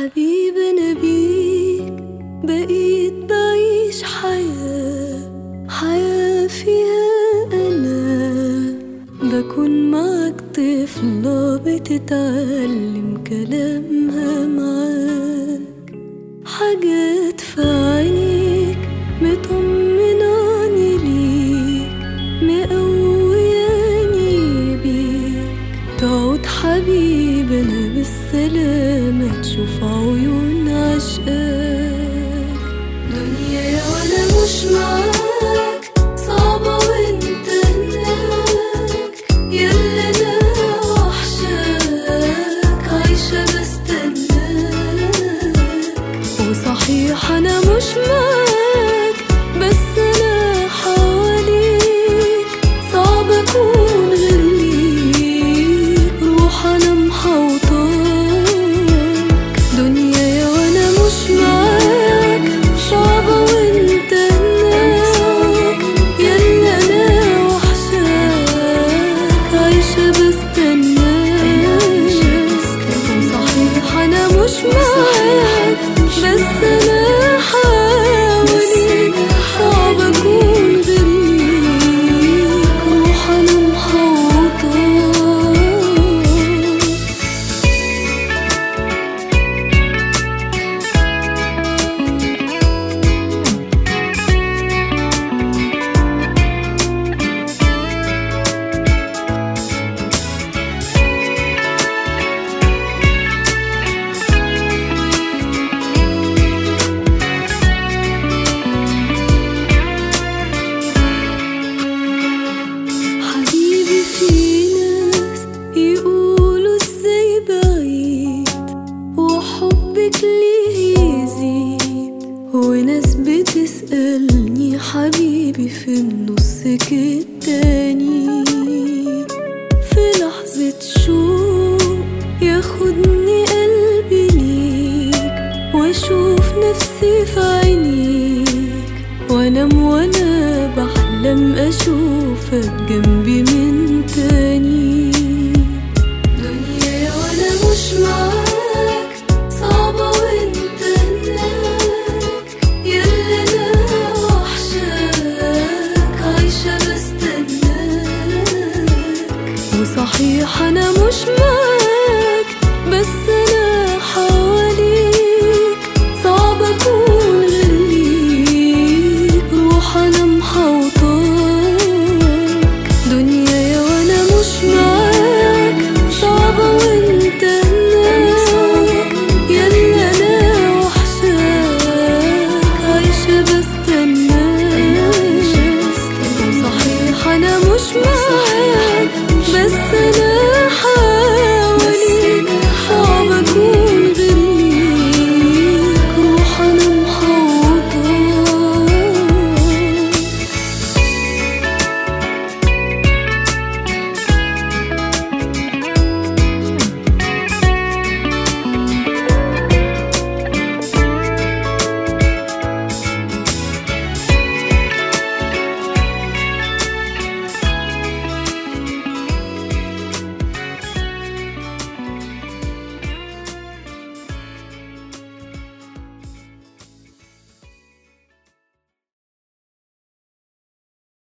حبيبي أنا بيك بقيت بعيش حياة فيها أنا بكون معك طفلة بتتعلم كلامها معاك، حاجات في عينيك مطمناني ليك مقوياني بيك، تعود حبيبي أنا بالسلامة تشوف عيون عشقاك. دنيا وأنا مش معاك صعبة وانت هناك، يلا أنا وحشاك عايشة بستناك، وصحيح أنا مش معاك بس أنا حواليك، صعب أكون غير ليك، روح أنا محوطاك. دنيا وأنا مش معاك صعبة وانت هناك، يلا أنا وحشاك عايشة بستناك، وصحيح أنا مش معاك بس أنا حواليك، صعب أكون غير ليك، روح أنا محوطاك. حبيبي في ناس يقولوا ازاي بعيد وحبك ليه يزيد، وناس بتسألني حبيبي في النص التاني، في لحظة شوق ياخدني قلبي ليك، واشوف نفسي في عينيك، وانام وانا بحلم اشوفك جنبي من تاني. دنيا وانا مش معاك صعبة وانت هناك، يلا انا وحشاك عايشة بستناك، وصحيح انا